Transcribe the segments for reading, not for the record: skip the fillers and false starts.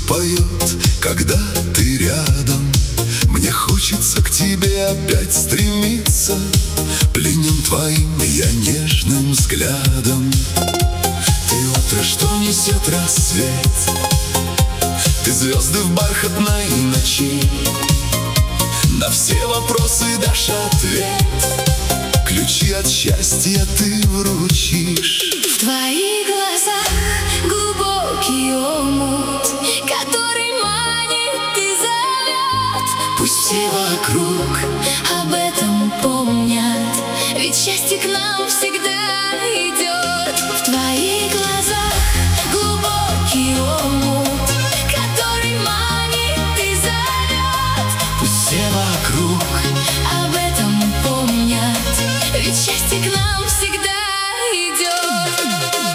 поет, когда ты рядом. Мне хочется к тебе опять стремиться, пленен твоим я нежным взглядом. Ты утро, что несет рассвет, ты звезды в бархатной ночи. На все вопросы дашь ответ, ключи от счастья ты вручишь. В твоих глазах глубокий омут, который манит и зовет. Пусть Все вокруг об этом помнят, ведь счастье к нам всегда идет. В твоих глазах глубокий омут, который манит и зовет. пусть все вокруг Об этом помнят, ведь счастье к нам всегда идет.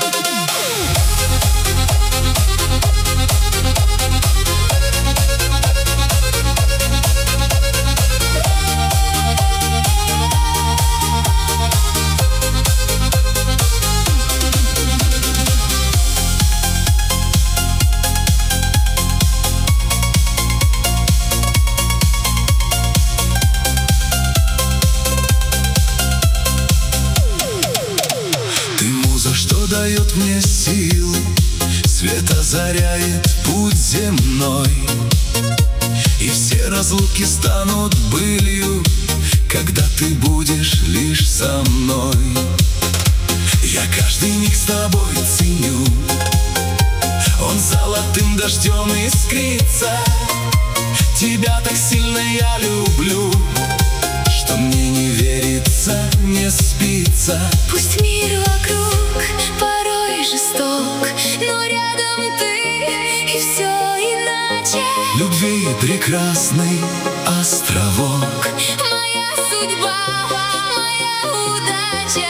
что дает мне силы, свет озаряет путь земной. И все разлуки станут былью, когда ты будешь лишь со мной. Я каждый миг с тобой ценю, он золотым дождем искрится. Тебя так сильно я люблю, что мне не верится, не спится. Пусть мир вокруг порой жесток, но рядом ты, и все иначе. Любви прекрасный островок, Моя судьба, моя удача.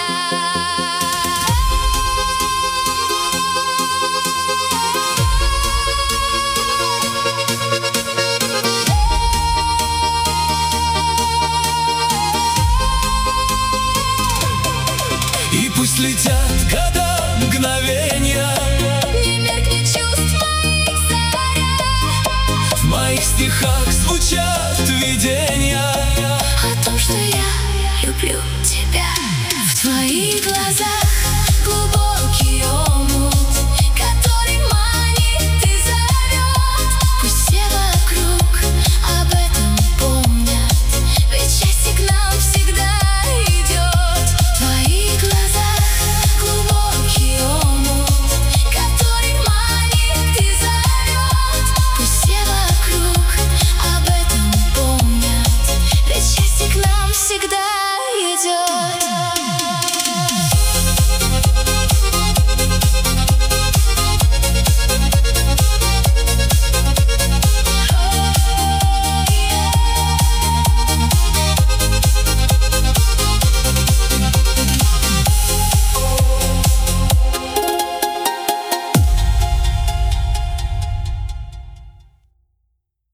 и пусть летят года, мгновения, Не меркнет чувств моих заря. в моих стихах звучат видения.